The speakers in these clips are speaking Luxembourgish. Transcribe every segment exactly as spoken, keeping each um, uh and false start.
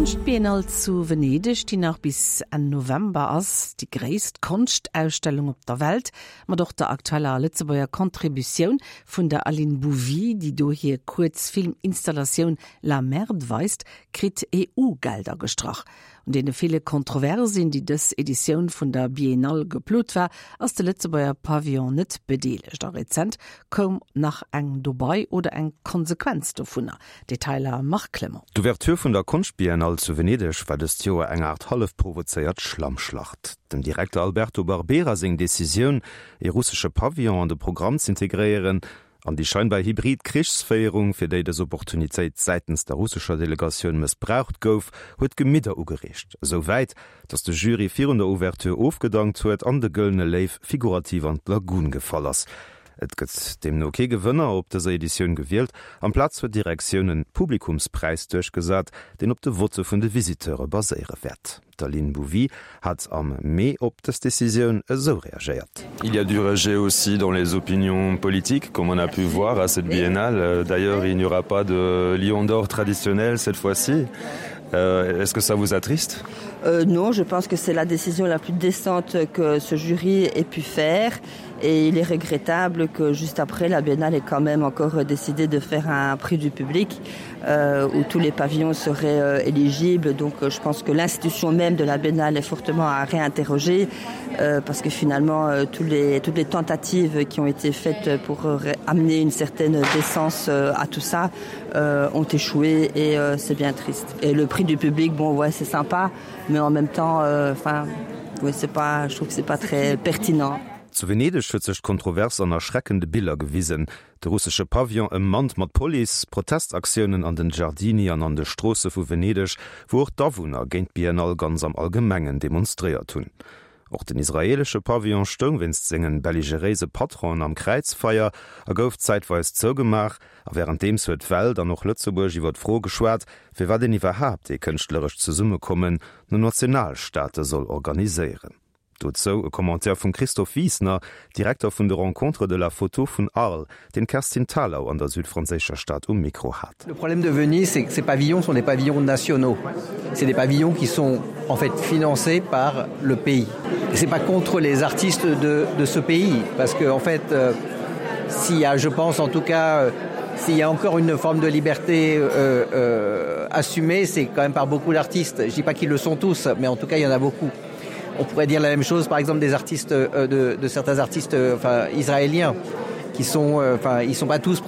Kunstbiennale zu Venedig, die nach bis an November ass die gräst Kunstausstellung op der Welt, mat doch der aktueller Lützebauer Kontribution vun der Aline Bouvy, die do hier Kurzfilminstallation La Merde weist, krit E U-Gelder gestrach. Und denen viele Kontroversen, die des Edition von der Biennale geplot war, aus der Lützebauer Pavillon net bedeligt. Der Rezent kom nach eng Dubai oder eng Konsequenz davon. Detailer Marc Clement. D'Ouverture vun der Kunstbiennale zu Venedig war des Joer eng Art half provozeiert Schlammschlacht. Den Direktor Alberto Barbera seg Decision, e russische Pavillon an de Programm zu integrieren, an die scheinbar Hybrid-Krichsfeierung, fir déi des Opportunitéit seitens der russischer Delegation missbraucht gouf, huet Gemidder ugerecht. Soweit, dats de Jury virun der Ouverture aufgedankt huet an de gëllne Leif figurativ an d Lagun gefall ass. Et gëtt dem okay Gewënner op der Edition gewählt, am Platz fir Direktionen Publikumspreis durchgesat, den op de Wurze vun de Visiteure baséiere wert. Aline Bouvy hat am mai op des Decision so réagiert. Il y a du rejet aussi dans les opinions politiques, comme on a pu voir à cette biennale. D'ailleurs, il n'y aura pas de lion d'or traditionnel cette fois-ci. Euh, Est-ce que ça vous attriste ? Euh, non, je pense que c'est la décision la plus décente que ce jury ait pu faire et il est regrettable que juste après la Biennale ait quand même encore décidé de faire un prix du public euh, où tous les pavillons seraient euh, éligibles. Donc euh, je pense que l'institution même de la Biennale est fortement à réinterroger euh, parce que finalement euh, tous les, toutes les tentatives qui ont été faites pour euh, amener une certaine décence euh, à tout ça euh, ont échoué et euh, c'est bien triste. Et le prix du public, bon ouais c'est sympa, mais en même temps, enfin, euh, ouais, c'est pas, je trouve que c'est pas très pertinent. Zu Venedig huet sech kontrovers an erschreckende Bilder gewiesen. De russische Pavillon em Mand mat Police, Protestaktionen an den Giardini an an de Strosse vu Venedig, wo auch Dawunner géint Biennale ganz am Allgemengen demonstréiert hunn. Auch den israelsche Pavillon Stongwinst singen belligereise Patron am Kreizfeier, er gouf zeitweis zougemach, a während dems huet Welt an noch Lützeburg iwwer froh geschwert, fir wat den iwwerhap de kënchtlerech ze Summe kommen, no Nationalstaate soll organiséieren. Dozo e Kommentar vun Christoph Wiesner, Direktor vun der Rencontre de la Photo vun Arles, den Kerstin Thalau an der südfranzécher Stadt um Mikro hat. Le problème de Venise, c'est que ces pavillons sont des pavillons nationaux. C'est des pavillons qui sont en fait financés par le pays. Et c'est pas contre les artistes de, de ce pays, parce que en fait, euh, s'il y a, je pense en tout cas, euh, s'il y a encore une forme de liberté euh, euh, assumée, c'est quand même par beaucoup d'artistes. Je dis pas qu'ils le sont tous, mais en tout cas, il y en a beaucoup. On pourrait dire la même chose, par exemple, des artistes, euh, de, de certains artistes, euh, enfin, israéliens, qui sont, euh, enfin, ils sont pas tous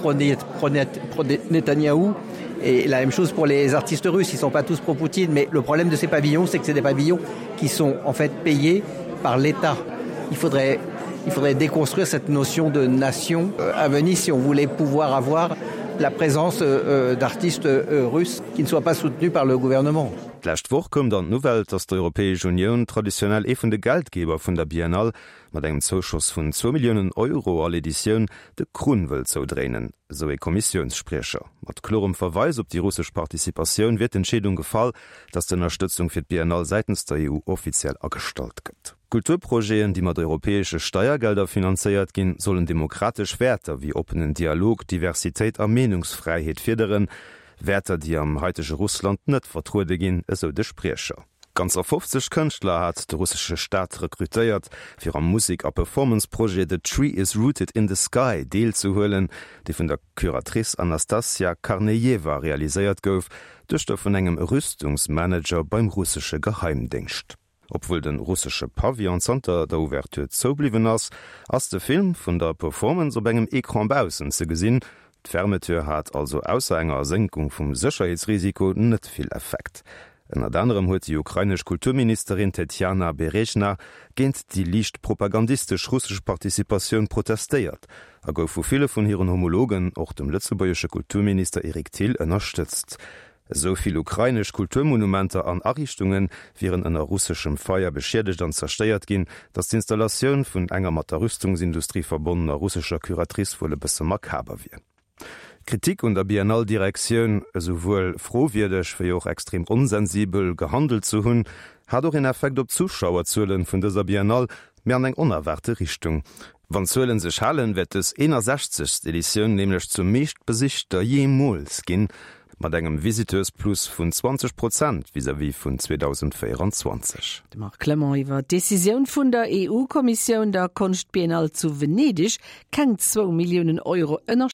pro-Netanyahou, et la même chose pour les artistes russes, ils sont pas tous pro-Poutine. Mais le problème de ces pavillons, c'est que c'est des pavillons qui sont en fait payés par l'État. Il faudrait, il faudrait déconstruire cette notion de nation euh, à Venise si on voulait pouvoir avoir la présence euh, d'artistes euh, russes qui ne soient pas soutenus par le gouvernement. Lächt woch kom an Novel, dats d' Europäesch Union traditionell e vun de Geldgeber vun der Biennale mat engem Zuschuss vun zwei Millionen Euro all Editionioun de Krunwel zou dreinen, so e Kommissionssprecher. Mat klorem Verweis op die russsisch Partizipatioun wird d'Entscheedung gefall, dats d'Unterstützung fir d' Biennale seitens der E U offiziell astalt gëtt. Kulturprojeen, die mat europäesche Steuergelder finanzéiert ginn, sollen demokratisch Werter wie openen Dialog, Diversitéit a Menungsfreiheet firderen, Wärter, die am heutesche Russland net vertruude ginn, eso de Sprecher. Ganz auf fünfzig Künstler hat de russische Staat rekrutéiert, fir am Musik- a Performanceprojekt The Tree is Rooted in the Sky deel zu hullen, die vun der Kuratrice Anastasia Karnejewa realiséiert gouf, duch der vun engem Rüstungsmanager beim russische Geheimdienst. Obwohl den russische Pavillon Center der Ouverture zobliwen ass, ass de Film vun der Performance op engem Ekranbausen ze gesinn, d'Fermetür hat also ausser enger Senkung vum Sicherheitsrisiko net viel Effekt. En anderem huet die ukrainisch Kulturministerin Tetjana Berezhna géint die liicht propagandistisch russsisch Partizipatioun protestéiert, a gouf vu viele vun hireieren Homologen och dem lützebäuersche Kulturminister Erik Thiel ënnerstëtzt. Soviel ukrainisch Kulturmonumenter an Errichtungen wären ënner russsischem Feier beschädigt an zersteiert ginn, dats d'Installationun vun enger mat der Rüstungsindustrie verbundener russischer Kuratrice wolle bisse makaber wie. Kritik und der Biennale-Direktion sowohl frohwirdech wie auch extrem unsensibel gehandelt zu hunn, hat auch in Effekt op Zuschauerzahlen vun dieser Biennale mehr an eng unerwarte Richtung. Wann Zahlen sich hallen, wird es einundsechzig Edition nämlich zum meist besichter jemals gin, mat engem Visiteursplus vun zwanzig Prozent vis-à-vis vun zweitausendvierundzwanzig. De Marc Clement iwwer Deciioun vun der E U-Kommission der Konstbiennale zu Venedig keng zwei Millionen Euro ënner